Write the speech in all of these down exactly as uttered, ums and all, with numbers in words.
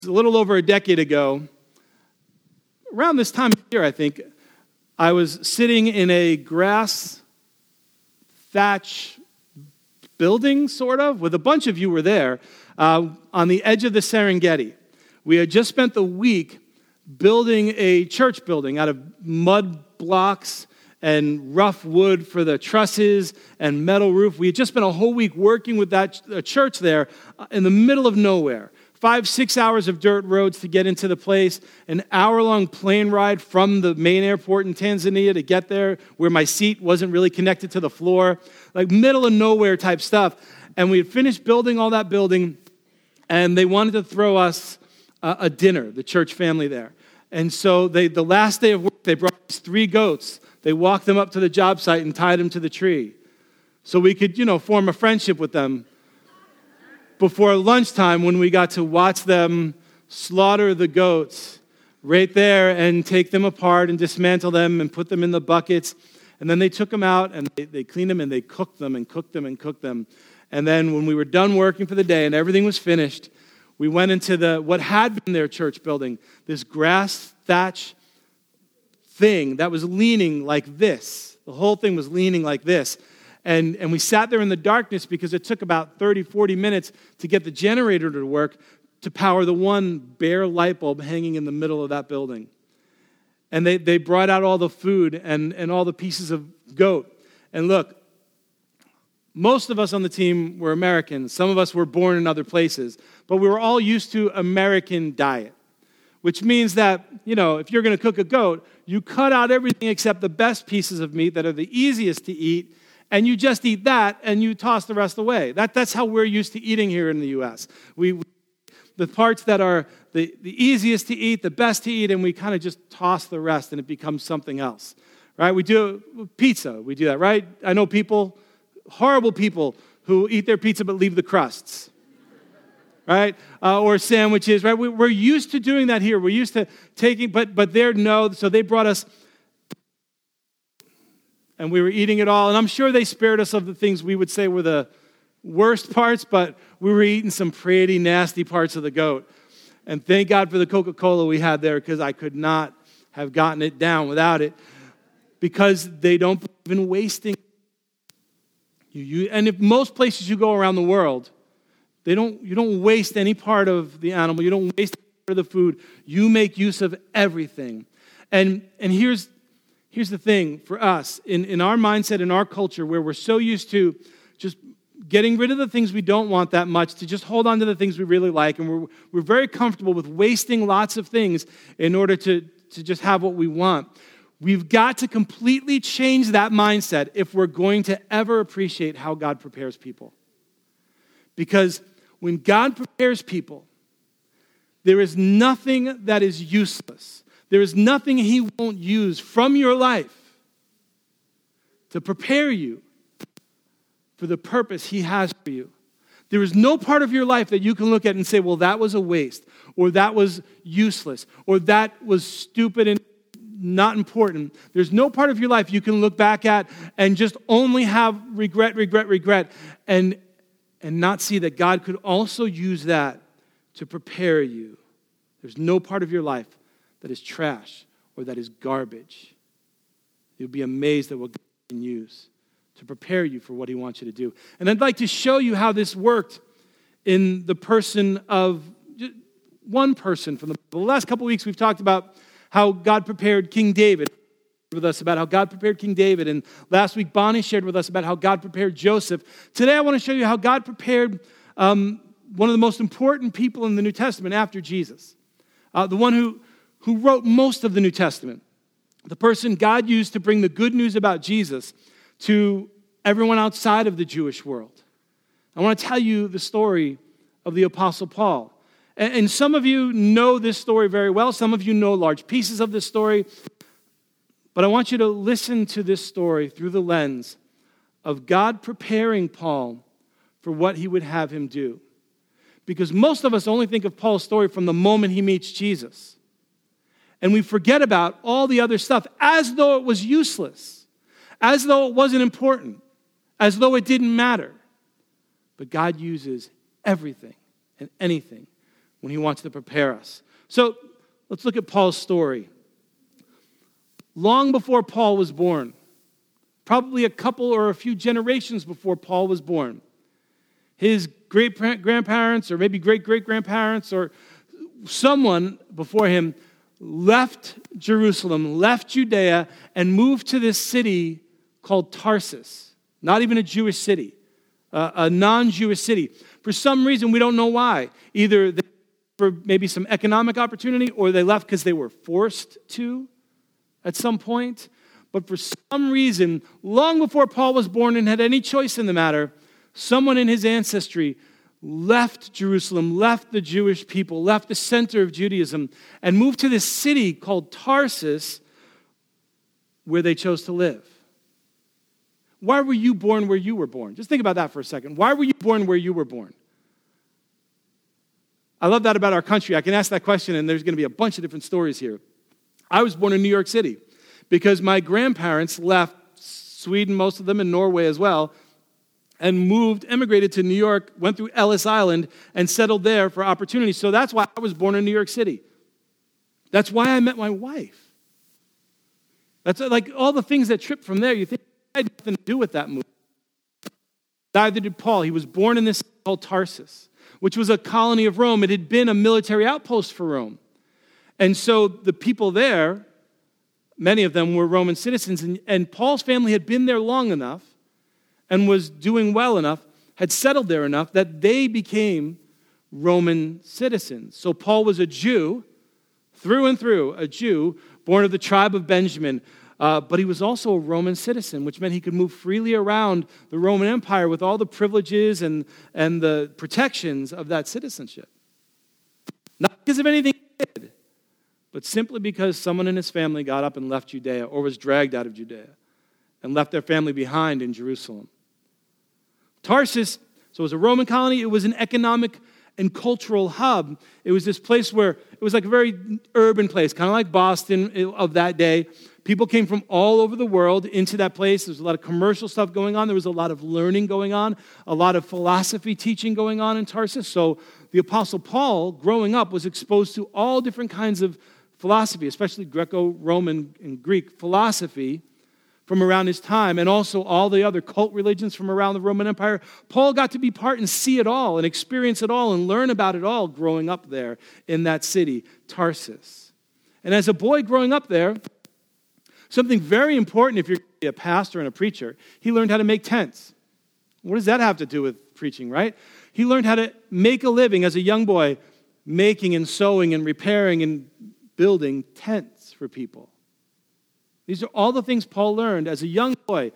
a little over a decade ago, around this time of year, I think, I was sitting in a grass thatch building, sort of, with a bunch of you were there, uh, on the edge of the Serengeti. We had just spent the week building a church building out of mud blocks and rough wood for the trusses and metal roof. We had just spent a whole week working with that uh, church there in the middle of nowhere. Five, six hours of dirt roads to get into the place, an hour-long plane ride from the main airport in Tanzania to get there, where my seat wasn't really connected to the floor, like middle of nowhere type stuff. And we had finished building all that building, and they wanted to throw us a, a dinner, the church family there. And so they, the last day of work, they brought us three goats. They walked them up to the job site and tied them to the tree so we could, you know, form a friendship with them before lunchtime, when we got to watch them slaughter the goats right there and take them apart and dismantle them and put them in the buckets. And then they took them out and they, they cleaned them and they cooked them and cooked them and cooked them. And then when we were done working for the day and everything was finished, we went into the what had been their church building, this grass thatch thing that was leaning like this. The whole thing was leaning like this. And, and we sat there in the darkness because it took about thirty, forty minutes to get the generator to work to power the one bare light bulb hanging in the middle of that building. And they, they brought out all the food and, and all the pieces of goat. And look, most of us on the team were Americans. Some of us were born in other places. But we were all used to American diet, which means that, you know, if you're going to cook a goat, you cut out everything except the best pieces of meat that are the easiest to eat, and you just eat that, and you toss the rest away. That, that's how we're used to eating here in the U S. We, we the parts that are the, the easiest to eat, the best to eat, and we kind of just toss the rest, and it becomes something else, right? We do pizza. We do that, right? I know people, horrible people, who eat their pizza but leave the crusts, right? Uh, or sandwiches, right? We, we're used to doing that here. We're used to taking, but but they're no. So they brought us. And we were eating it all. And I'm sure they spared us of the things we would say were the worst parts, but we were eating some pretty nasty parts of the goat. And thank God for the Coca-Cola we had there, because I could not have gotten it down without it, because they don't believe in wasting. You, you, and if most places you go around the world, they don't. you don't waste any part of the animal. You don't waste any part of the food. You make use of everything. And, and here's Here's the thing for us, in, in our mindset, in our culture, where we're so used to just getting rid of the things we don't want that much, to just hold on to the things we really like, and we're, we're very comfortable with wasting lots of things in order to, to just have what we want. We've got to completely change that mindset if we're going to ever appreciate how God prepares people. Because when God prepares people, there is nothing that is useless. There is nothing he won't use from your life to prepare you for the purpose he has for you. There is no part of your life that you can look at and say, well, that was a waste, or that was useless, or that was stupid and not important. There's no part of your life you can look back at and just only have regret, regret, regret, and, and not see that God could also use that to prepare you. There's no part of your life that is trash or that is garbage. You'll be amazed at what God can use to prepare you for what he wants you to do. And I'd like to show you how this worked in the person of one person. From the last couple weeks, we've talked about how God prepared King David with us, about how God prepared King David. And last week, Bonnie shared with us about how God prepared Joseph. Today, I want to show you how God prepared um, one of the most important people in the New Testament after Jesus. Uh, the one who who wrote most of the New Testament, the person God used to bring the good news about Jesus to everyone outside of the Jewish world. I want to tell you the story of the Apostle Paul. And, and some of you know this story very well. Some of you know large pieces of this story. But I want you to listen to this story through the lens of God preparing Paul for what he would have him do. Because most of us only think of Paul's story from the moment he meets Jesus. And we forget about all the other stuff as though it was useless, as though it wasn't important, as though it didn't matter. But God uses everything and anything when he wants to prepare us. So let's look at Paul's story. Long before Paul was born, probably a couple or a few generations before Paul was born, his great-grandparents or maybe great-great-grandparents or someone before him left Jerusalem, left Judea, and moved to this city called Tarsus. Not even a Jewish city, uh, a non-Jewish city. For some reason, we don't know why. Either they, for maybe some economic opportunity, or they left because they were forced to at some point. But for some reason, long before Paul was born and had any choice in the matter, someone in his ancestry left Jerusalem, left the Jewish people, left the center of Judaism, and moved to this city called Tarsus, where they chose to live. Why were you born where you were born? Just think about that for a second. Why were you born where you were born? I love that about our country. I can ask that question, and there's going to be a bunch of different stories here. I was born in New York City because my grandparents left Sweden, most of them, and Norway as well, and moved, immigrated to New York, went through Ellis Island, and settled there for opportunity. So that's why I was born in New York City. That's why I met my wife. That's like all the things that trip from there. You think I had nothing to do with that move. Neither did Paul. He was born in this city called Tarsus, which was a colony of Rome. It had been a military outpost for Rome. And so the people there, many of them were Roman citizens, and, and Paul's family had been there long enough and was doing well enough, had settled there enough, that they became Roman citizens. So Paul was a Jew, through and through, a Jew, born of the tribe of Benjamin, uh, but he was also a Roman citizen, which meant he could move freely around the Roman Empire with all the privileges and, and the protections of that citizenship. Not because of anything he did, but simply because someone in his family got up and left Judea, or was dragged out of Judea, and left their family behind in Jerusalem. Tarsus, so it was a Roman colony. It was an economic and cultural hub. It was this place where it was like a very urban place, kind of like Boston of that day. People came from all over the world into that place. There was a lot of commercial stuff going on. There was a lot of learning going on, a lot of philosophy teaching going on in Tarsus. So the Apostle Paul, growing up, was exposed to all different kinds of philosophy, especially Greco-Roman and Greek philosophy, from around his time, and also all the other cult religions from around the Roman Empire. Paul got to be part and see it all and experience it all and learn about it all growing up there in that city, Tarsus. And as a boy growing up there, something very important if you're going to be a pastor and a preacher, he learned how to make tents. What does that have to do with preaching, right? He learned how to make a living as a young boy, making and sewing and repairing and building tents for people. These are all the things Paul learned as a young boy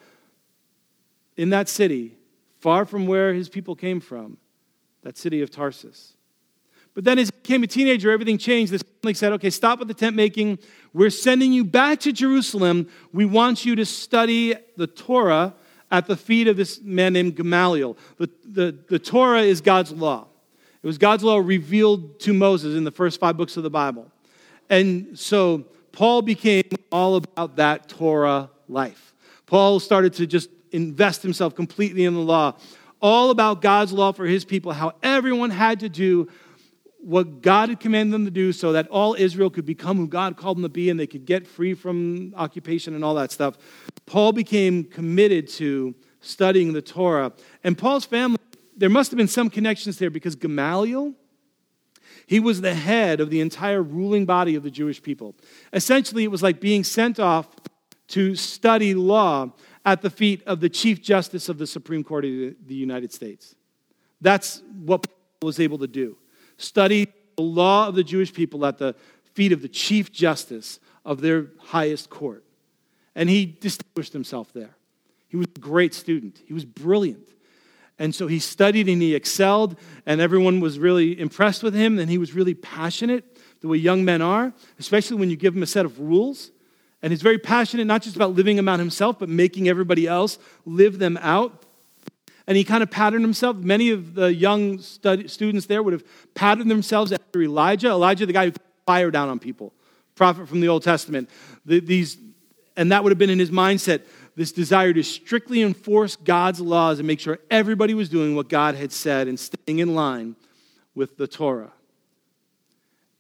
in that city, far from where his people came from, that city of Tarsus. But then as he became a teenager, everything changed. The family said, okay, stop with the tent making. We're sending you back to Jerusalem. We want you to study the Torah at the feet of this man named Gamaliel. The, the, the Torah is God's law. It was God's law revealed to Moses in the first five books of the Bible. And so Paul became all about that Torah life. Paul started to just invest himself completely in the law, all about God's law for his people, how everyone had to do what God had commanded them to do so that all Israel could become who God called them to be and they could get free from occupation and all that stuff. Paul became committed to studying the Torah. And Paul's family, there must have been some connections there because Gamaliel, he was the head of the entire ruling body of the Jewish people. Essentially, it was like being sent off to study law at the feet of the Chief Justice of the Supreme Court of the United States. That's what Paul was able to do. Study the law of the Jewish people at the feet of the Chief Justice of their highest court. And he distinguished himself there. He was a great student. He was brilliant. And so he studied and he excelled, and everyone was really impressed with him, and he was really passionate, the way young men are, especially when you give him a set of rules. And he's very passionate, not just about living them out himself, but making everybody else live them out. And he kind of patterned himself. Many of the young stud- students there would have patterned themselves after Elijah. Elijah, the guy who put fire down on people, prophet from the Old Testament. The, these, and that would have been in his mindset, this desire to strictly enforce God's laws and make sure everybody was doing what God had said and staying in line with the Torah.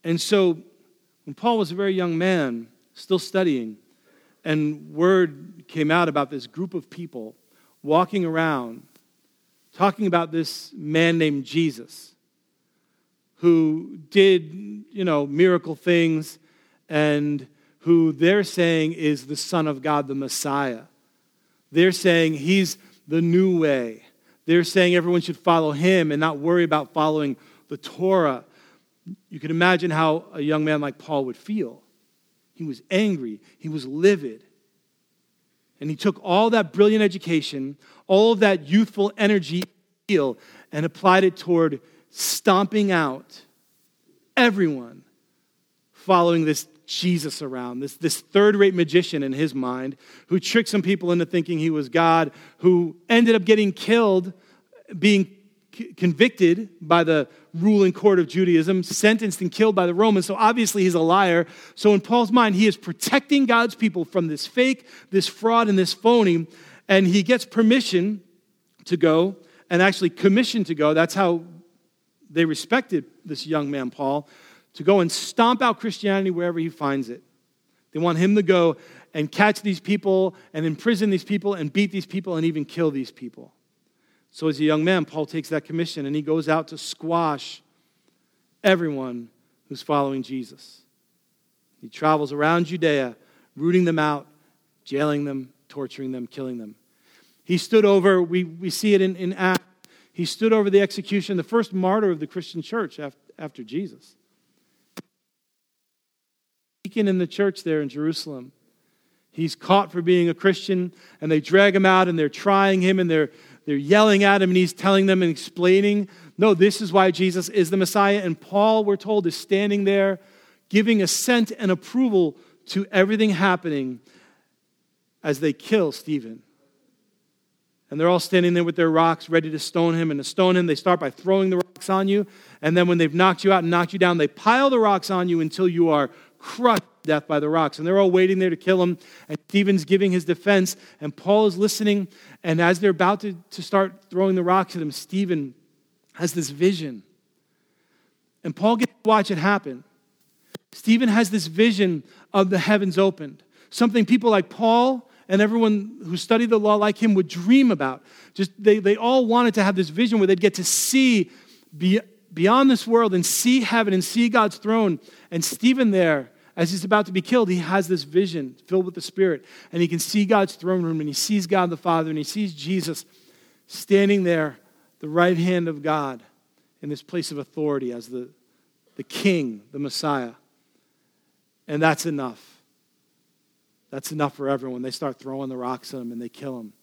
And so when Paul was a very young man, still studying, and word came out about this group of people walking around, talking about this man named Jesus, who did, you know, miracle things, and who they're saying is the Son of God, the Messiah. They're saying he's the new way. They're saying everyone should follow him and not worry about following the Torah. You can imagine how a young man like Paul would feel. He was angry. He was livid. And he took all that brilliant education, all of that youthful energy, and applied it toward stomping out everyone following this Jesus around, this, this third-rate magician in his mind, who tricked some people into thinking he was God, who ended up getting killed, being c- convicted by the ruling court of Judaism, sentenced and killed by the Romans. So obviously he's a liar. So in Paul's mind, he is protecting God's people from this fake, this fraud, and this phony, and he gets permission to go, and actually commissioned to go. That's how they respected this young man, Paul, to go and stomp out Christianity wherever he finds it. They want him to go and catch these people and imprison these people and beat these people and even kill these people. So as a young man, Paul takes that commission and he goes out to squash everyone who's following Jesus. He travels around Judea, rooting them out, jailing them, torturing them, killing them. He stood over, we, we see it in, in Acts, he stood over the execution, the first martyr of the Christian church after, after Jesus. Deacon in the church there in Jerusalem. He's caught for being a Christian, and they drag him out, and they're trying him, and they're, they're yelling at him, and he's telling them and explaining, no, this is why Jesus is the Messiah. And Paul, we're told, is standing there giving assent and approval to everything happening as they kill Stephen. And they're all standing there with their rocks ready to stone him. And to stone him, they start by throwing the rocks on you. And then when they've knocked you out and knocked you down, they pile the rocks on you until you are crushed to death by the rocks. And they're all waiting there to kill him. And Stephen's giving his defense. And Paul is listening. And as they're about to, to start throwing the rocks at him, Stephen has this vision. And Paul gets to watch it happen. Stephen has this vision of the heavens opened. Something people like Paul and everyone who studied the law like him would dream about. Just they, they all wanted to have this vision where they'd get to see be, beyond this world and see heaven and see God's throne. And Stephen there, as he's about to be killed, he has this vision filled with the Spirit. And he can see God's throne room, and he sees God the Father, and he sees Jesus standing there, the right hand of God, in this place of authority as the, the King, the Messiah. And that's enough. That's enough for everyone. They start throwing the rocks at him and they kill him.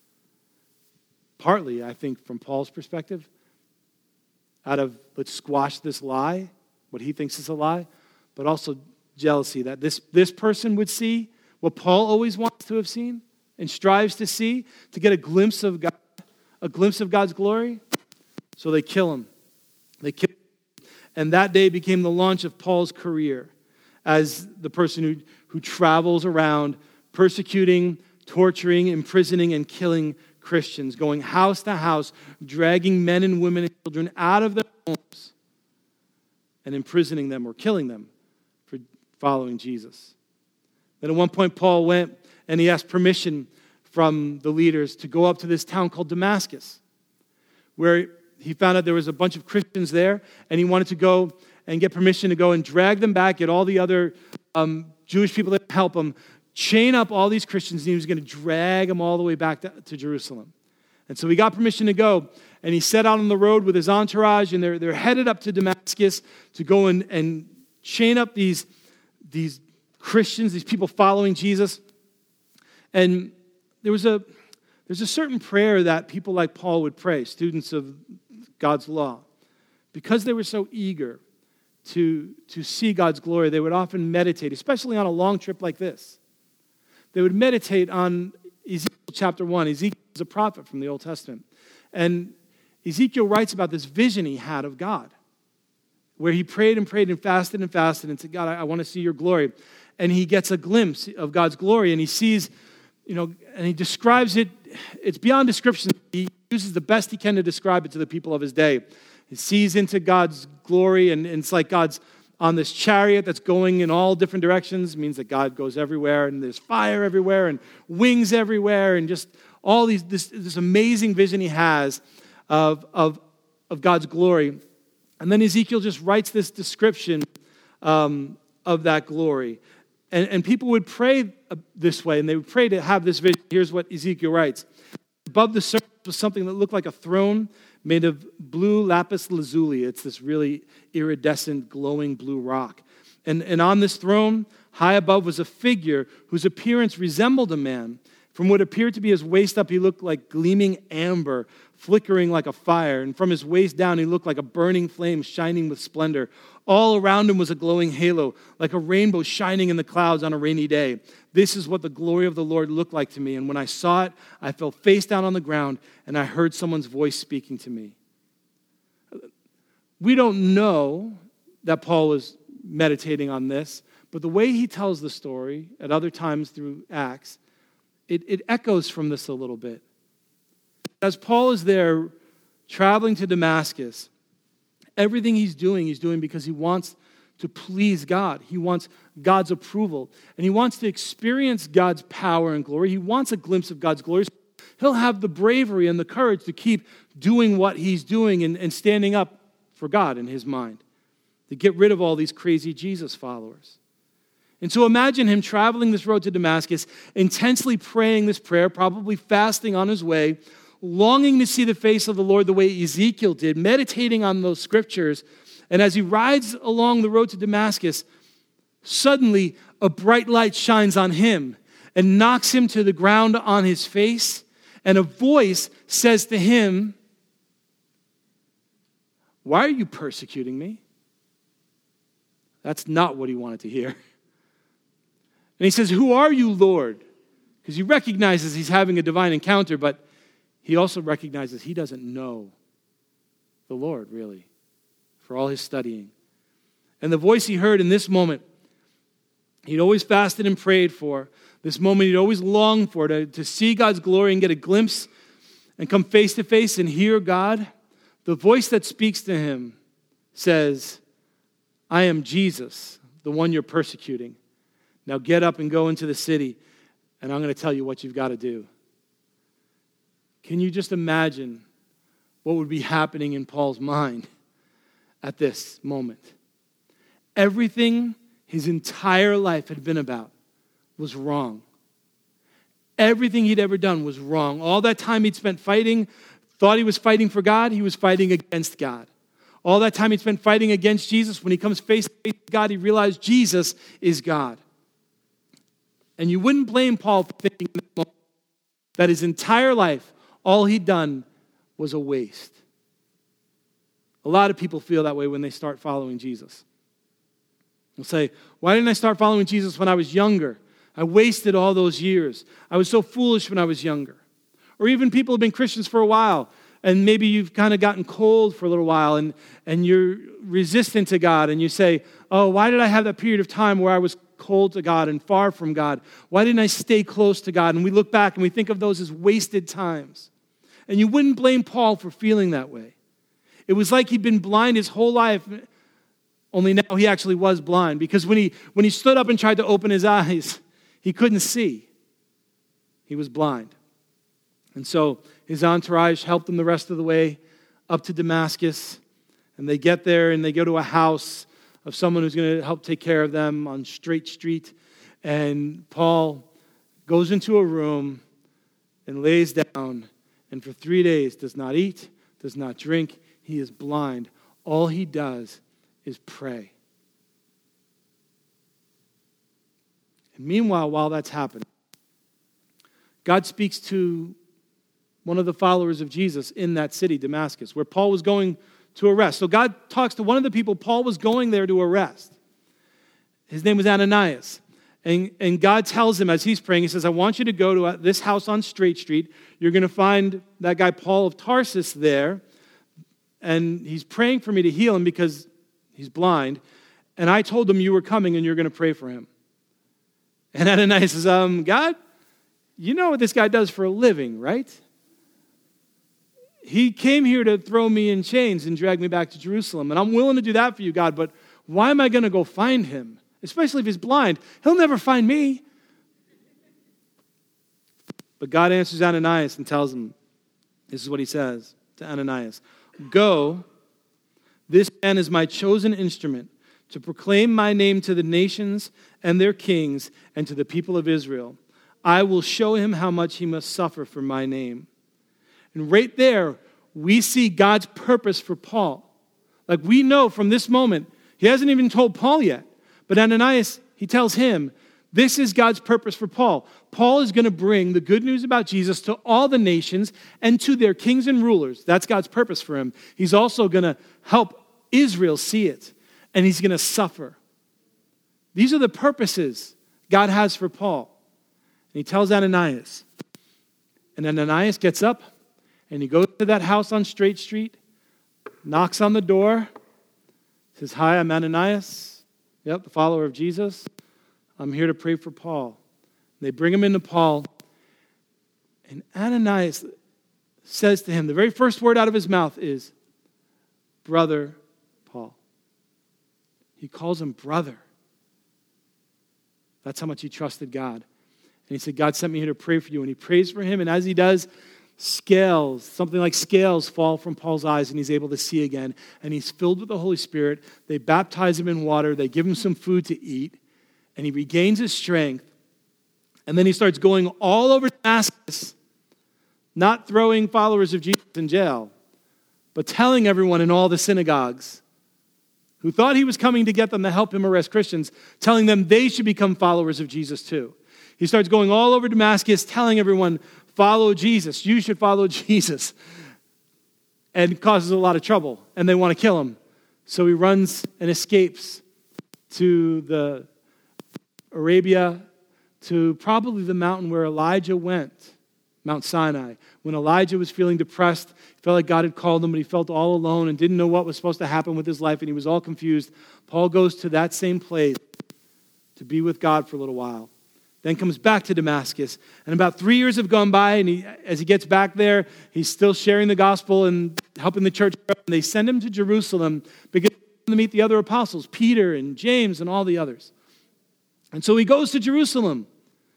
Partly, I think, from Paul's perspective, out of let's squash this lie, what he thinks is a lie, but also jealousy that this, this person would see what Paul always wants to have seen and strives to see, to get a glimpse of God, a glimpse of God's glory. So they kill him. They kill him. And that day became the launch of Paul's career as the person who, who travels around persecuting, torturing, imprisoning, and killing Christians, going house to house, dragging men and women and children out of their homes and imprisoning them or killing them for following Jesus. Then at one point, Paul went and he asked permission from the leaders to go up to this town called Damascus, where he found out there was a bunch of Christians there, and he wanted to go and get permission to go and drag them back, get all the other um, Jewish people that help him, chain up all these Christians, and he was going to drag them all the way back to, to Jerusalem. And so he got permission to go, and he set out on the road with his entourage, and they're, they're headed up to Damascus to go and, and chain up these, these Christians, these people following Jesus. And there was a there's a certain prayer that people like Paul would pray, students of God's law. Because they were so eager to, to see God's glory, they would often meditate, especially on a long trip like this. They would meditate on Ezekiel chapter one. Ezekiel is a prophet from the Old Testament. And Ezekiel writes about this vision he had of God, where he prayed and prayed and fasted and fasted and said, God, I, I want to see your glory. And he gets a glimpse of God's glory, and he sees, you know, and he describes it. It's beyond description. He uses the best he can to describe it to the people of his day. He sees into God's glory, and, and it's like God's on this chariot that's going in all different directions. It means that God goes everywhere, and there's fire everywhere, and wings everywhere, and just all these this, this amazing vision he has of, of, of God's glory. And then Ezekiel just writes this description um, of that glory. And, and people would pray this way, and they would pray to have this vision. Here's what Ezekiel writes. Above the surface was something that looked like a throne made of blue lapis lazuli. It's this really iridescent, glowing blue rock. And, and on this throne, high above, was a figure whose appearance resembled a man. From what appeared to be his waist up, he looked like gleaming amber, flickering like a fire. And from his waist down, he looked like a burning flame shining with splendor. All around him was a glowing halo, like a rainbow shining in the clouds on a rainy day. This is what the glory of the Lord looked like to me. And when I saw it, I fell face down on the ground, and I heard someone's voice speaking to me. We don't know that Paul was meditating on this, but the way he tells the story at other times through Acts, it, it echoes from this a little bit. As Paul is there traveling to Damascus, everything he's doing, he's doing because he wants to please God. He wants God's approval. And he wants to experience God's power and glory. He wants a glimpse of God's glory. He'll have the bravery and the courage to keep doing what he's doing and, and standing up for God in his mind, to get rid of all these crazy Jesus followers. And so imagine him traveling this road to Damascus, intensely praying this prayer, probably fasting on his way, longing to see the face of the Lord the way Ezekiel did, meditating on those scriptures. And as he rides along the road to Damascus, suddenly a bright light shines on him and knocks him to the ground on his face. And a voice says to him, "Why are you persecuting me?" That's not what he wanted to hear. And he says, "Who are you, Lord?" Because he recognizes he's having a divine encounter, but he also recognizes he doesn't know the Lord, really, for all his studying. And the voice he heard in this moment, he'd always fasted and prayed for, this moment he'd always longed for, to, to see God's glory and get a glimpse and come face to face and hear God. The voice that speaks to him says, "I am Jesus, the one you're persecuting. Now get up and go into the city, and I'm going to tell you what you've got to do." Can you just imagine what would be happening in Paul's mind at this moment? Everything his entire life had been about was wrong. Everything he'd ever done was wrong. All that time he'd spent fighting, thought he was fighting for God, he was fighting against God. All that time he'd spent fighting against Jesus, when he comes face to face with God, he realized Jesus is God. And you wouldn't blame Paul for thinking that his entire life, all he'd done was a waste. A lot of people feel that way when they start following Jesus. They'll say, "Why didn't I start following Jesus when I was younger? I wasted all those years. I was so foolish when I was younger." Or even people who've been Christians for a while, and maybe you've kind of gotten cold for a little while, and, and you're resistant to God, and you say, "Oh, why did I have that period of time where I was cold to God and far from God? Why didn't I stay close to God?" And we look back and we think of those as wasted times. And you wouldn't blame Paul for feeling that way. It was like he'd been blind his whole life, only now he actually was blind. Because when he, when he stood up and tried to open his eyes, he couldn't see. He was blind. And so his entourage helped him the rest of the way up to Damascus. And they get there and they go to a house of someone who's going to help take care of them on Straight Street. And Paul goes into a room and lays down, and for three days does not eat, does not drink. He is blind. All he does is pray. And meanwhile, while that's happening, God speaks to one of the followers of Jesus in that city, Damascus, where Paul was going to arrest. So God talks to one of the people Paul was going there to arrest. His name was Ananias. And, and God tells him as he's praying, he says, "I want you to go to this house on Straight Street. You're going to find that guy Paul of Tarsus there. And he's praying for me to heal him because he's blind. And I told him you were coming and you're going to pray for him." And Ananias says, um, "God, you know what this guy does for a living, right? He came here to throw me in chains and drag me back to Jerusalem. And I'm willing to do that for you, God, but Why am I going to go find him? Especially if he's blind. He'll never find me. But God answers Ananias and tells him, this is what he says to Ananias. Go, this man is my chosen instrument to proclaim my name to the nations and their kings and to the people of Israel. I will show him how much he must suffer for my name. And right there, we see God's purpose for Paul. Like we know from this moment, he hasn't even told Paul yet. But Ananias, he tells him, this is God's purpose for Paul. Paul is going to bring the good news about Jesus to all the nations and to their kings and rulers. That's God's purpose for him. He's also going to help Israel see it, and he's going to suffer. These are the purposes God has for Paul. And he tells Ananias. And Ananias gets up, and he goes to that house on Straight Street, knocks on the door, says, hi, I'm Ananias. Yep, the follower of Jesus. I'm here to pray for Paul. They bring him into Paul, and Ananias says to him, the very first word out of his mouth is, brother Paul. He calls him brother. That's how much he trusted God. And he said, God sent me here to pray for you. And he prays for him, and as he does, scales, something like scales fall from Paul's eyes, and he's able to see again. And he's filled with the Holy Spirit. They baptize him in water. They give him some food to eat. And he regains his strength. And then he starts going all over Damascus, not throwing followers of Jesus in jail, but telling everyone in all the synagogues who thought he was coming to get them to help him arrest Christians, telling them they should become followers of Jesus too. He starts going all over Damascus, telling everyone, follow Jesus. You should follow Jesus. And causes a lot of trouble. And they want to kill him. So he runs and escapes to the Arabia, to probably the mountain where Elijah went, Mount Sinai. When Elijah was feeling depressed, he felt like God had called him, but he felt all alone and didn't know what was supposed to happen with his life, and he was all confused. Paul goes to that same place to be with God for a little while. Then comes back to Damascus. And about three years have gone by, and he, as he gets back there, he's still sharing the gospel and helping the church. And they send him to Jerusalem because he wants to meet the other apostles, Peter and James and all the others. And so he goes to Jerusalem.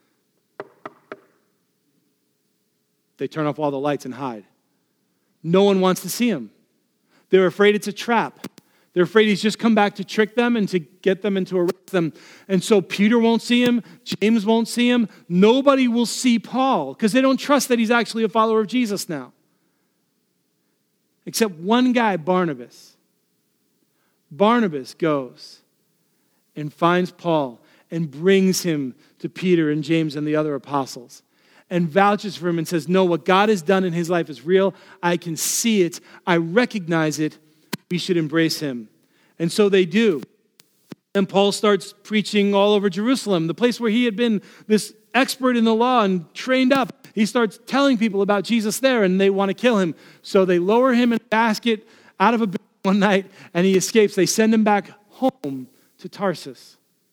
They turn off all the lights and hide. No one wants to see him. They're afraid it's a trap. They're afraid he's just come back to trick them and to get them and to arrest them. And so Peter won't see him. James won't see him. Nobody will see Paul because they don't trust that he's actually a follower of Jesus now. Except one guy, Barnabas. Barnabas goes and finds Paul and brings him to Peter and James and the other apostles and vouches for him and says, no, what God has done in his life is real. I can see it. I recognize it. We should embrace him. And so they do. And Paul starts preaching all over Jerusalem, the place where he had been this expert in the law and trained up. He starts telling people about Jesus there, and they want to kill him. So they lower him in a basket out of a building one night, and he escapes. They send him back home to Tarsus.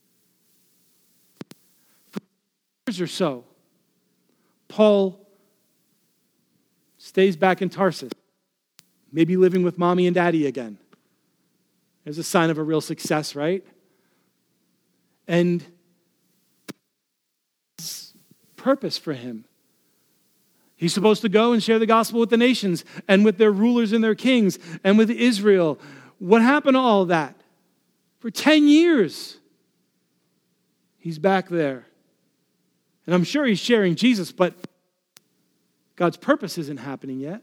For years or so, Paul stays back in Tarsus, maybe living with mommy and daddy again. There's a sign of a real success, right? And purpose for him. He's supposed to go and share the gospel with the nations and with their rulers and their kings and with Israel. What happened to all of that? For ten years, he's back there. And I'm sure he's sharing Jesus, but God's purpose isn't happening yet.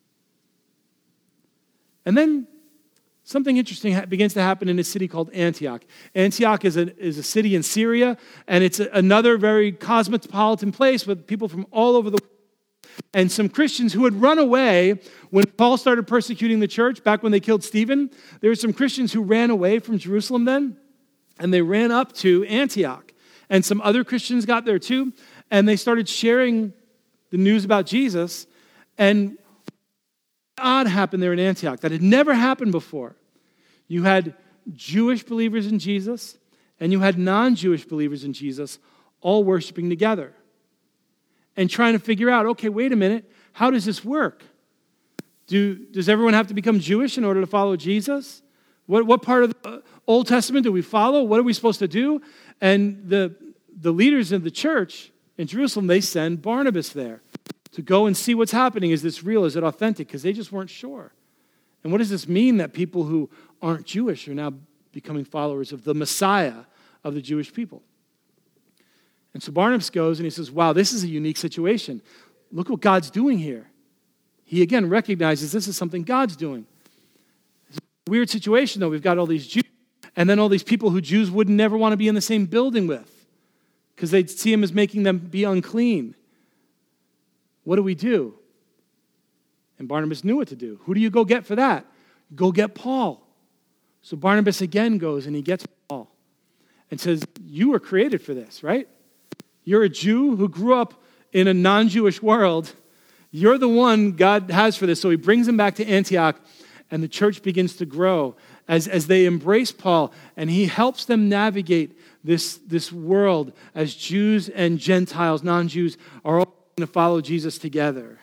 And then something interesting begins to happen in a city called Antioch. Antioch is a, is a city in Syria, and it's a, another very cosmopolitan place with people from all over the world. And some Christians who had run away when Paul started persecuting the church, back when they killed Stephen, there were some Christians who ran away from Jerusalem then, and they ran up to Antioch. And some other Christians got there too, and they started sharing the news about Jesus. And odd happened there in Antioch that had never happened before. You had Jewish believers in Jesus, and you had non-Jewish believers in Jesus all worshiping together and trying to figure out, okay, wait a minute, how does this work? Do, does everyone have to become Jewish in order to follow Jesus? What, what part of the Old Testament do we follow? What are we supposed to do? And the, the leaders of the church in Jerusalem, they send Barnabas there to go and see what's happening. Is this real? Is it authentic? Because they just weren't sure. And what does this mean that people who aren't Jewish are now becoming followers of the Messiah of the Jewish people? And so Barnabas goes and he says, wow, this is a unique situation. Look what God's doing here. He again recognizes this is something God's doing. It's a weird situation though. We've got all these Jews and then all these people who Jews would never want to be in the same building with because they'd see him as making them be unclean. What do we do? And Barnabas knew what to do. Who do you go get for that? Go get Paul. So Barnabas again goes and he gets Paul and says, you were created for this, right? You're a Jew who grew up in a non-Jewish world. You're the one God has for this. So he brings him back to Antioch, and the church begins to grow as, as they embrace Paul, and he helps them navigate this, this world as Jews and Gentiles, non-Jews, are all going to follow Jesus together.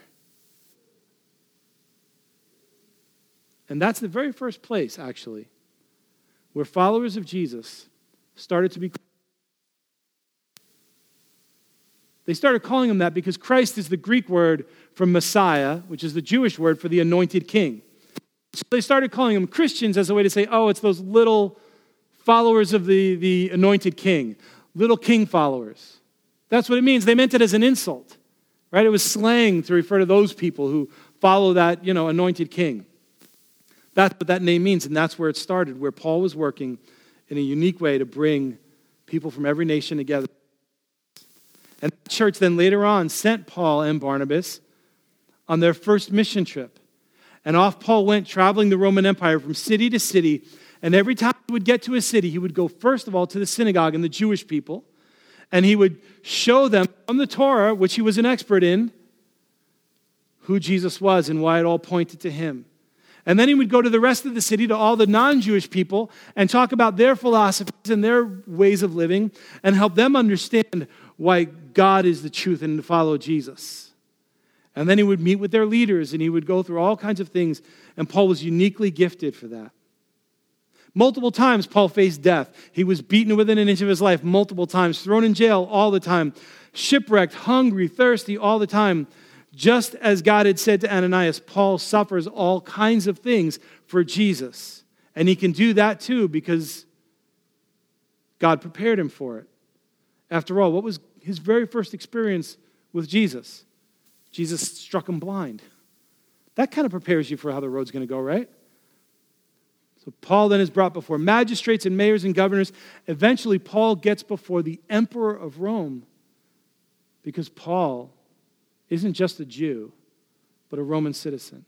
And that's the very first place, actually, where followers of Jesus started to be. They started calling him that because Christ is the Greek word for Messiah, which is the Jewish word for the anointed king. So they started calling them Christians as a way to say, oh, it's those little followers of the, the anointed king, little king followers. That's what it means. They meant it as an insult, right? It was slang to refer to those people who follow that, you know, anointed king. That's what that name means, and that's where it started, where Paul was working in a unique way to bring people from every nation together. And the church then later on sent Paul and Barnabas on their first mission trip. And off Paul went, traveling the Roman Empire from city to city. And every time he would get to a city, he would go first of all to the synagogue and the Jewish people. And he would show them from the Torah, which he was an expert in, who Jesus was and why it all pointed to him. And then he would go to the rest of the city, to all the non-Jewish people, and talk about their philosophies and their ways of living and help them understand why God is the truth and to follow Jesus. And then he would meet with their leaders and he would go through all kinds of things. And Paul was uniquely gifted for that. Multiple times Paul faced death. He was beaten within an inch of his life multiple times, thrown in jail all the time, shipwrecked, hungry, thirsty all the time. Just as God had said to Ananias, Paul suffers all kinds of things for Jesus. And he can do that too because God prepared him for it. After all, what was his very first experience with Jesus? Jesus struck him blind. That kind of prepares you for how the road's going to go, right? So Paul then is brought before magistrates and mayors and governors. Eventually, Paul gets before the emperor of Rome because Paul isn't just a Jew, but a Roman citizen.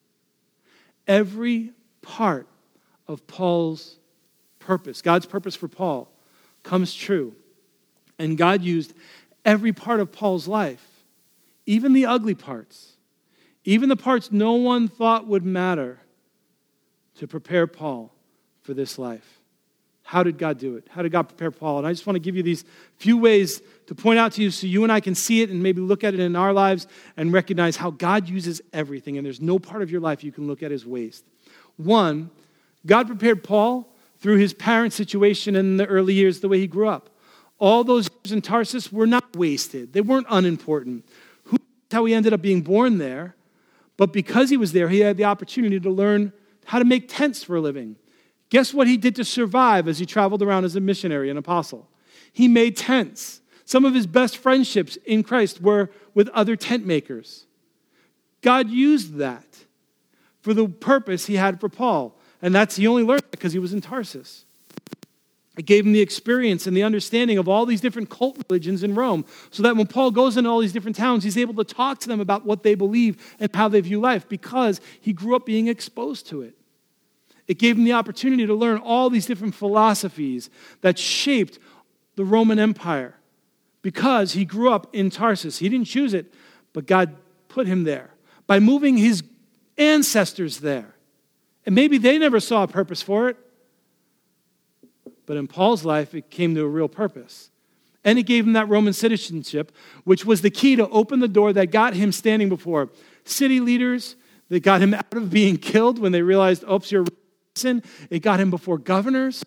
Every part of Paul's purpose, God's purpose for Paul, comes true. And God used every part of Paul's life, even the ugly parts, even the parts no one thought would matter, to prepare Paul for this life. How did God do it? How did God prepare Paul? And I just want to give you these few ways to point out to you so you and I can see it and maybe look at it in our lives and recognize how God uses everything, and there's no part of your life you can look at as waste. One, God prepared Paul through his parent situation in the early years, the way he grew up. All those years in Tarsus were not wasted. They weren't unimportant. Who knows how he ended up being born there? But because he was there, he had the opportunity to learn how to make tents for a living. Guess what he did to survive as he traveled around as a missionary and apostle? He made tents. Some of his best friendships in Christ were with other tent makers. God used that for the purpose he had for Paul. And that's he only learned because he was in Tarsus. It gave him the experience and the understanding of all these different cult religions in Rome, so that when Paul goes into all these different towns, he's able to talk to them about what they believe and how they view life because he grew up being exposed to it. It gave him the opportunity to learn all these different philosophies that shaped the Roman Empire because he grew up in Tarsus. He didn't choose it, but God put him there by moving his ancestors there. And maybe they never saw a purpose for it, but in Paul's life, it came to a real purpose. And it gave him that Roman citizenship, which was the key to open the door that got him standing before city leaders, that got him out of being killed when they realized, oops, you're citizen. It got him before governors,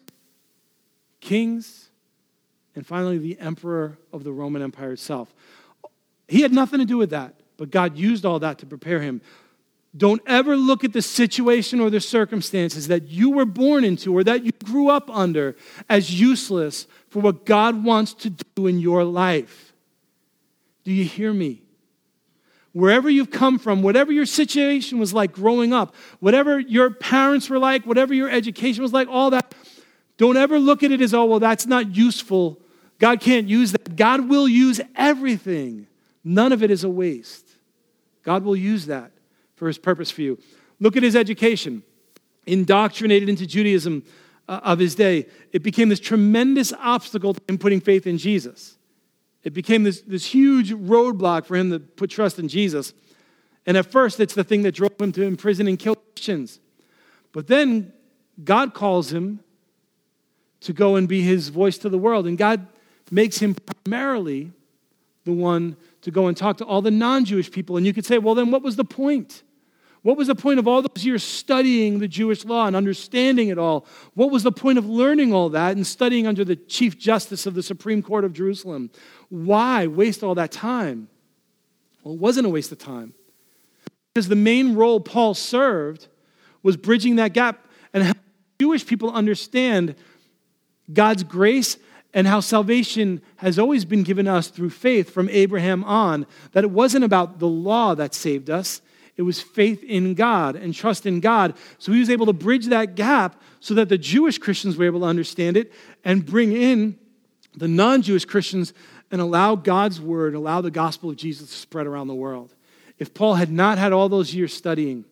kings, and finally the emperor of the Roman Empire itself. He had nothing to do with that, but God used all that to prepare him. Don't ever look at the situation or the circumstances that you were born into or that you grew up under as useless for what God wants to do in your life. Do you hear me? Wherever you've come from, whatever your situation was like growing up, whatever your parents were like, whatever your education was like, all that, don't ever look at it as, oh, well, that's not useful. God can't use that. God will use everything. None of it is a waste. God will use that for his purpose for you. Look at his education. Indoctrinated into Judaism uh, of his day, it became this tremendous obstacle in putting faith in Jesus. It became this, this huge roadblock for him to put trust in Jesus. And at first, it's the thing that drove him to imprison and kill Christians. But then God calls him to go and be his voice to the world. And God makes him primarily the one to go and talk to all the non-Jewish people. And you could say, well, then what was the point? What was the point of all those years studying the Jewish law and understanding it all? What was the point of learning all that and studying under the Chief Justice of the Supreme Court of Jerusalem? Why waste all that time? Well, it wasn't a waste of time. Because the main role Paul served was bridging that gap and helping Jewish people understand God's grace and how salvation has always been given us through faith from Abraham on, that it wasn't about the law that saved us. It was faith in God and trust in God. So he was able to bridge that gap so that the Jewish Christians were able to understand it and bring in the non-Jewish Christians and allow God's word, allow the gospel of Jesus to spread around the world. If Paul had not had all those years studying,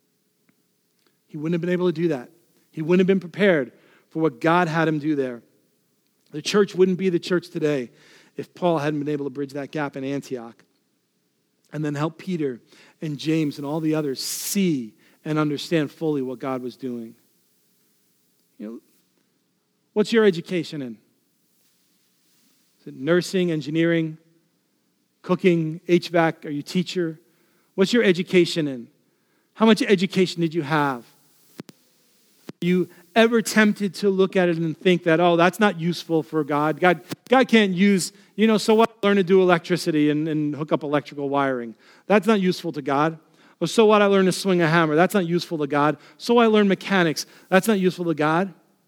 he wouldn't have been able to do that. He wouldn't have been prepared for what God had him do there. The church wouldn't be the church today if Paul hadn't been able to bridge that gap in Antioch and then help Peter and James and all the others see and understand fully what God was doing. You know, what's your education in? Is it nursing, engineering, cooking, H V A C? Are you a teacher? What's your education in? How much education did you have? Are you ever tempted to look at it and think that, oh, that's not useful for God? God, God can't use, you know, so what? I learn to do electricity and, and hook up electrical wiring. That's not useful to God. Or so what? I learn to swing a hammer. That's not useful to God. So I learn mechanics. That's not useful to God.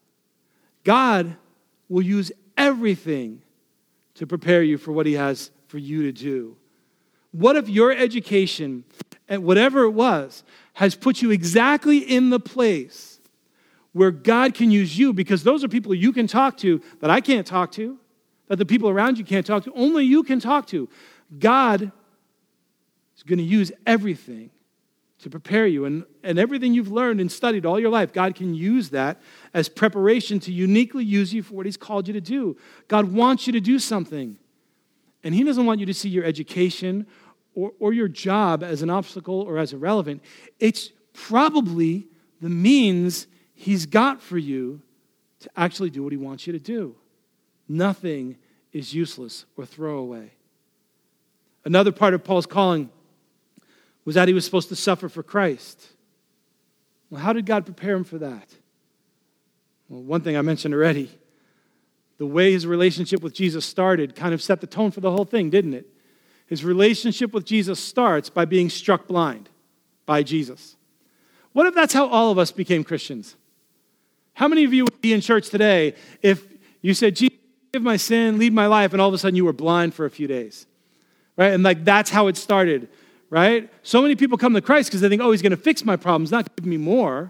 God will use everything to prepare you for what he has for you to do. What if your education, and whatever it was, has put you exactly in the place where God can use you, because those are people you can talk to that I can't talk to, that the people around you can't talk to, only you can talk to. God is going to use everything to prepare you. And, and everything you've learned and studied all your life, God can use that as preparation to uniquely use you for what he's called you to do. God wants you to do something. And he doesn't want you to see your education or, or your job as an obstacle or as irrelevant. It's probably the means he's got for you to actually do what he wants you to do. Nothing is useless or throwaway. Another part of Paul's calling was that he was supposed to suffer for Christ. Well, how did God prepare him for that? Well, one thing I mentioned already, the way his relationship with Jesus started kind of set the tone for the whole thing, didn't it? His relationship with Jesus starts by being struck blind by Jesus. What if that's how all of us became Christians? How many of you would be in church today if you said, Jesus, forgive my sin, lead my life, and all of a sudden you were blind for a few days? Right? And like that's how it started, right? So many people come to Christ because they think, oh, he's going to fix my problems, not give me more.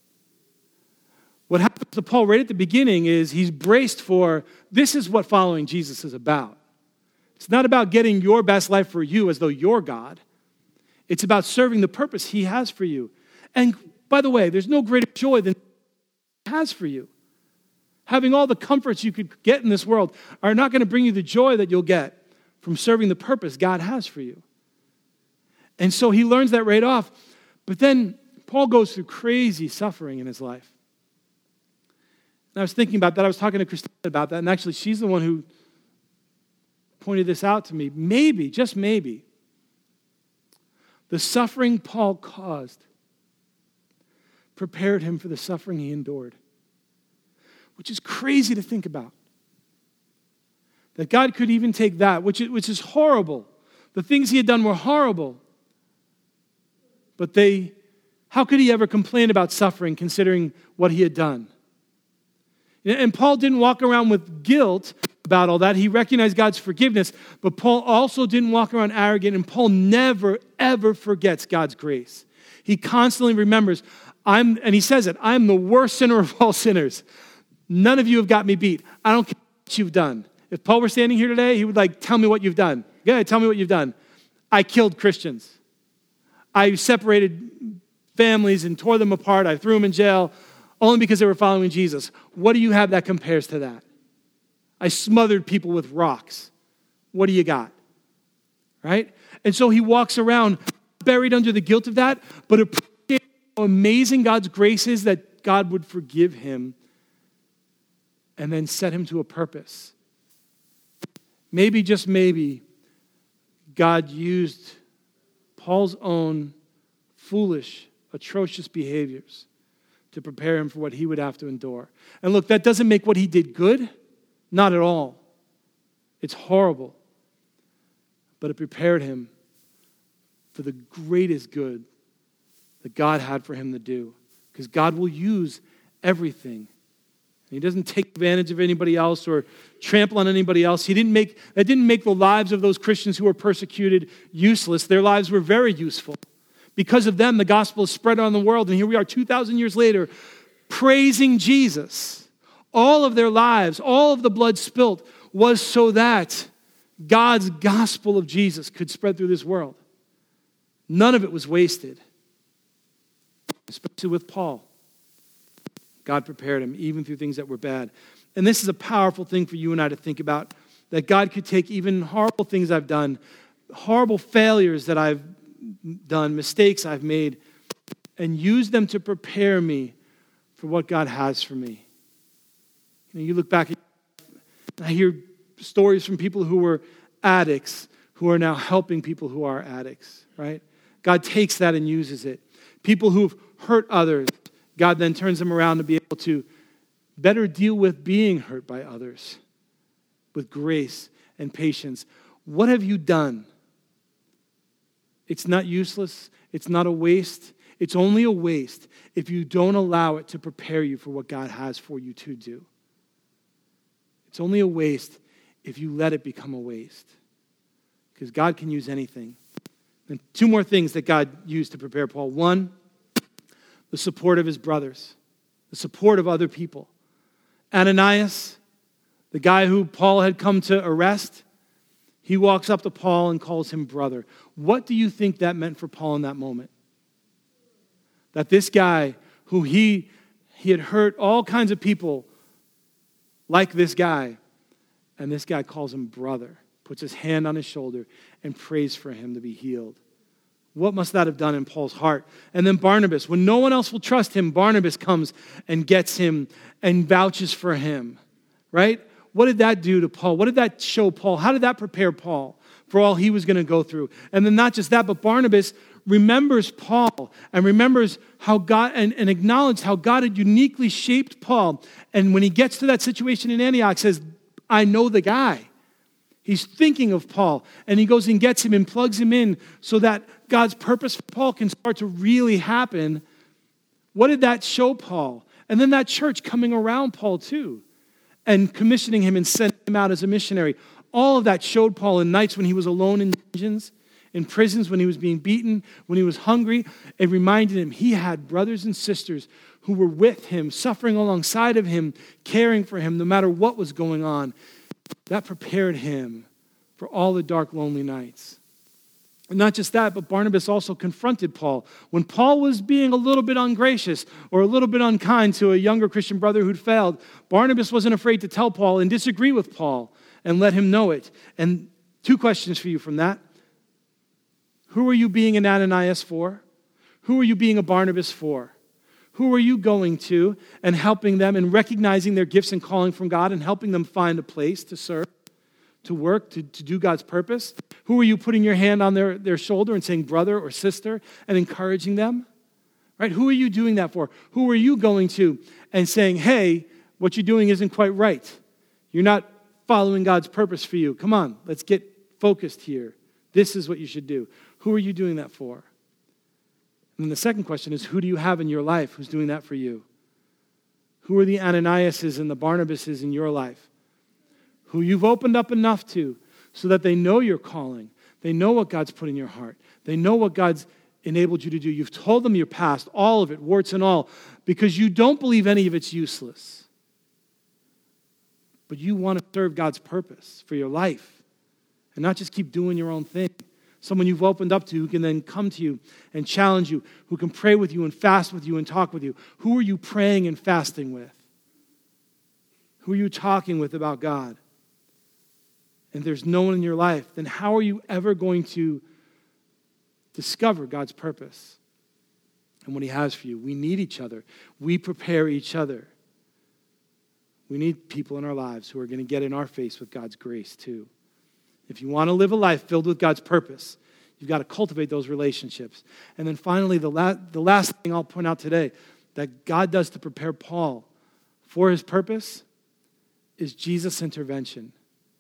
What happens to Paul right at the beginning is he's braced for, this is what following Jesus is about. It's not about getting your best life for you as though you're God. It's about serving the purpose he has for you. And by the way, there's no greater joy than he has for you. Having all the comforts you could get in this world are not going to bring you the joy that you'll get from serving the purpose God has for you. And so he learns that right off. But then Paul goes through crazy suffering in his life. And I was thinking about that. I was talking to Christina about that. And actually, she's the one who pointed this out to me. Maybe, just maybe, the suffering Paul caused prepared him for the suffering he endured. Which is crazy to think about. That God could even take that, which is, which is horrible. The things he had done were horrible. But they, how could he ever complain about suffering considering what he had done? And Paul didn't walk around with guilt about all that. He recognized God's forgiveness, but Paul also didn't walk around arrogant, and Paul never, ever forgets God's grace. He constantly remembers, I'm, and he says it, I'm the worst sinner of all sinners. None of you have got me beat. I don't care what you've done. If Paul were standing here today, he would like, tell me what you've done. Yeah, tell me what you've done. I killed Christians. I separated families and tore them apart. I threw them in jail only because they were following Jesus. What do you have that compares to that? I smothered people with rocks. What do you got? Right? And so he walks around buried under the guilt of that, but appreciating how amazing God's grace is that God would forgive him and then set him to a purpose. Maybe, just maybe, God used Paul's own foolish, atrocious behaviors to prepare him for what he would have to endure. And look, that doesn't make what he did good. Not at all. It's horrible. But it prepared him for the greatest good that God had for him to do. Because God will use everything. He doesn't take advantage of anybody else or trample on anybody else. He didn't make, that didn't make the lives of those Christians who were persecuted useless. Their lives were very useful. Because of them, the gospel is spread on the world. And here we are two thousand years later, praising Jesus. All of their lives, all of the blood spilt was so that God's gospel of Jesus could spread through this world. None of it was wasted. Especially with Paul. God prepared him, even through things that were bad. And this is a powerful thing for you and I to think about, that God could take even horrible things I've done, horrible failures that I've done, mistakes I've made, and use them to prepare me for what God has for me. You know, you look back, I hear stories from people who were addicts, who are now helping people who are addicts, right? God takes that and uses it. People who've hurt others, God then turns them around to be able to better deal with being hurt by others with grace and patience. What have you done? It's not useless. It's not a waste. It's only a waste if you don't allow it to prepare you for what God has for you to do. It's only a waste if you let it become a waste. Because God can use anything. And two more things that God used to prepare Paul. One, the support of his brothers, the support of other people. Ananias, the guy who Paul had come to arrest, he walks up to Paul and calls him brother. What do you think that meant for Paul in that moment? That this guy who he, he had hurt all kinds of people like this guy, and this guy calls him brother, puts his hand on his shoulder and prays for him to be healed. What must that have done in Paul's heart? And then Barnabas, when no one else will trust him, Barnabas comes and gets him and vouches for him, right? What did that do to Paul? What did that show Paul? How did that prepare Paul for all he was going to go through? And then not just that, but Barnabas remembers Paul and remembers how God, and, and acknowledged how God had uniquely shaped Paul. And when he gets to that situation in Antioch, says, I know the guy. He's thinking of Paul, and he goes and gets him and plugs him in so that God's purpose for Paul can start to really happen. What did that show Paul? And then that church coming around Paul too, and commissioning him and sending him out as a missionary. All of that showed Paul in nights when he was alone in dungeons, in prisons, when he was being beaten, when he was hungry. It reminded him he had brothers and sisters who were with him, suffering alongside of him, caring for him no matter what was going on. That prepared him for all the dark, lonely nights. And not just that, but Barnabas also confronted Paul. When Paul was being a little bit ungracious or a little bit unkind to a younger Christian brother who'd failed, Barnabas wasn't afraid to tell Paul and disagree with Paul and let him know it. And two questions for you from that. Who are you being an Ananias for? Who are you being a Barnabas for? Who are you going to and helping them and recognizing their gifts and calling from God and helping them find a place to serve, to work, to, to do God's purpose? Who are you putting your hand on their, their shoulder and saying brother or sister and encouraging them? Right? Who are you doing that for? Who are you going to and saying, hey, what you're doing isn't quite right. You're not following God's purpose for you. Come on, let's get focused here. This is what you should do. Who are you doing that for? And then the second question is, who do you have in your life who's doing that for you? Who are the Ananiases and the Barnabases in your life? Who you've opened up enough to so that they know your calling. They know what God's put in your heart. They know what God's enabled you to do. You've told them your past, all of it, warts and all, because you don't believe any of it's useless. But you want to serve God's purpose for your life and not just keep doing your own thing. Someone you've opened up to who can then come to you and challenge you, who can pray with you and fast with you and talk with you. Who are you praying and fasting with? Who are you talking with about God? And if there's no one in your life, then how are you ever going to discover God's purpose and what he has for you? We need each other. We prepare each other. We need people in our lives who are going to get in our face with God's grace too. If you want to live a life filled with God's purpose, you've got to cultivate those relationships. And then finally, the, la- the last thing I'll point out today that God does to prepare Paul for his purpose is Jesus' intervention.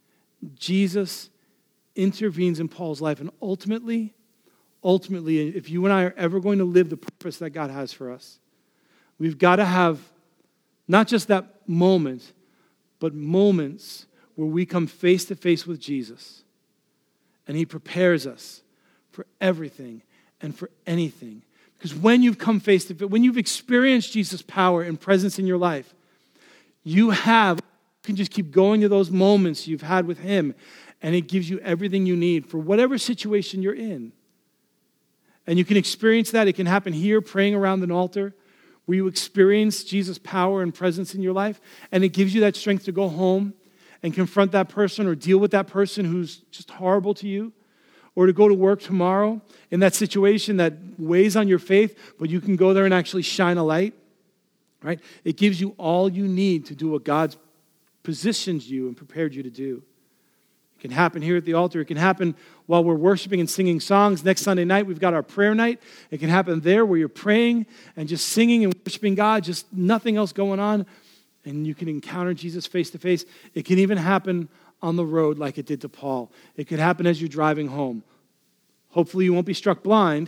Jesus intervenes in Paul's life, and ultimately, ultimately, if you and I are ever going to live the purpose that God has for us, we've got to have not just that moment, but moments where we come face to face with Jesus, and he prepares us for everything and for anything. Because when you've come face to face, when you've experienced Jesus' power and presence in your life, you have, you can just keep going to those moments you've had with him, and it gives you everything you need for whatever situation you're in. And you can experience that. It can happen here, praying around an altar, where you experience Jesus' power and presence in your life, and it gives you that strength to go home and confront that person or deal with that person who's just horrible to you, or to go to work tomorrow in that situation that weighs on your faith, but you can go there and actually shine a light, right? It gives you all you need to do what God's positioned you and prepared you to do. It can happen here at the altar. It can happen while we're worshiping and singing songs. Next Sunday night, we've got our prayer night. It can happen there where you're praying and just singing and worshiping God, just nothing else going on, and you can encounter Jesus face to face. It can even happen on the road like it did to Paul. It could happen as you're driving home. Hopefully you won't be struck blind,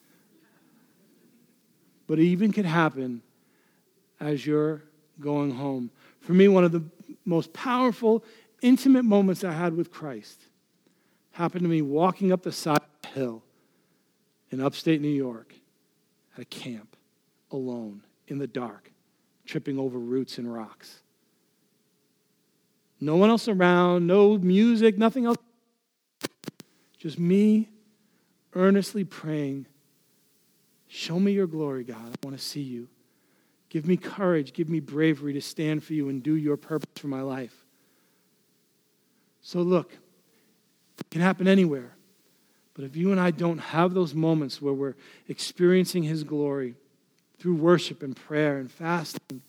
but it even could happen as you're going home. For me, one of the most powerful, intimate moments I had with Christ happened to me walking up the side of the hill in upstate New York at a camp, alone, in the dark, tripping over roots and rocks. No one else around, no music, nothing else. Just me earnestly praying, show me your glory, God. I want to see you. Give me courage, give me bravery to stand for you and do your purpose for my life. So look, it can happen anywhere. But if you and I don't have those moments where we're experiencing his glory through worship and prayer and fasting,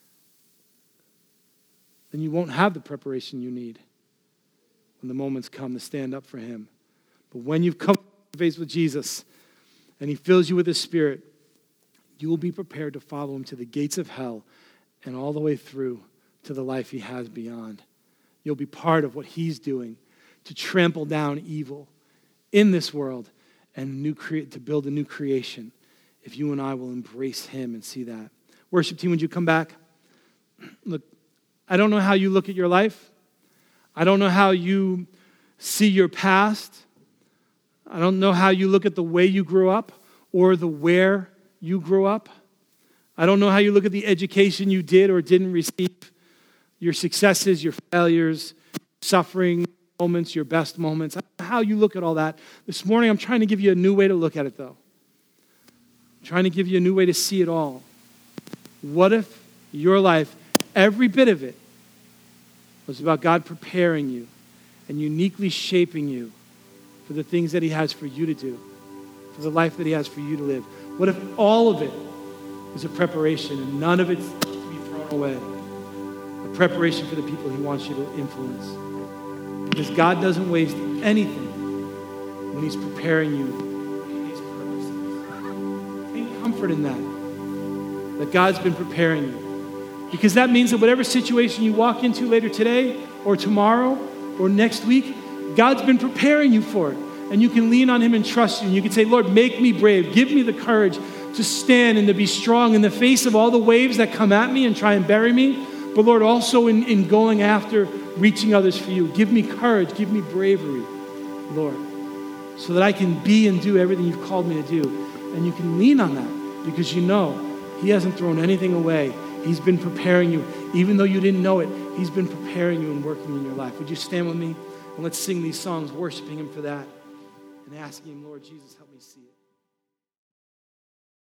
then you won't have the preparation you need when the moments come to stand up for him. But when you've come face with Jesus and he fills you with his Spirit, you will be prepared to follow him to the gates of hell and all the way through to the life he has beyond. You'll be part of what he's doing to trample down evil in this world and new cre- to build a new creation if you and I will embrace him and see that. Worship team, would you come back? Look, I don't know how you look at your life. I don't know how you see your past. I don't know how you look at the way you grew up or the where you grew up. I don't know how you look at the education you did or didn't receive, your successes, your failures, suffering moments, your best moments. I don't know how you look at all that. This morning, I'm trying to give you a new way to look at it, though. I'm trying to give you a new way to see it all. What if your life, every bit of it, was about God preparing you and uniquely shaping you for the things that he has for you to do, for the life that he has for you to live? What if all of it is a preparation and none of it's to be thrown away? A preparation for the people he wants you to influence. Because God doesn't waste anything when he's preparing you for his purposes. comfort in that, that God's been preparing you. Because that means that whatever situation you walk into later today or tomorrow or next week, God's been preparing you for it. And you can lean on him and trust you. And you can say, Lord, make me brave. Give me the courage to stand and to be strong in the face of all the waves that come at me and try and bury me. But Lord, also in, in going after reaching others for you. Give me courage. Give me bravery, Lord, so that I can be and do everything you've called me to do. And you can lean on that because you know he hasn't thrown anything away. He's been preparing you. Even though you didn't know it, he's been preparing you and working in your life. Would you stand with me? And let's sing these songs, worshiping him for that and asking him, Lord Jesus, help me see it.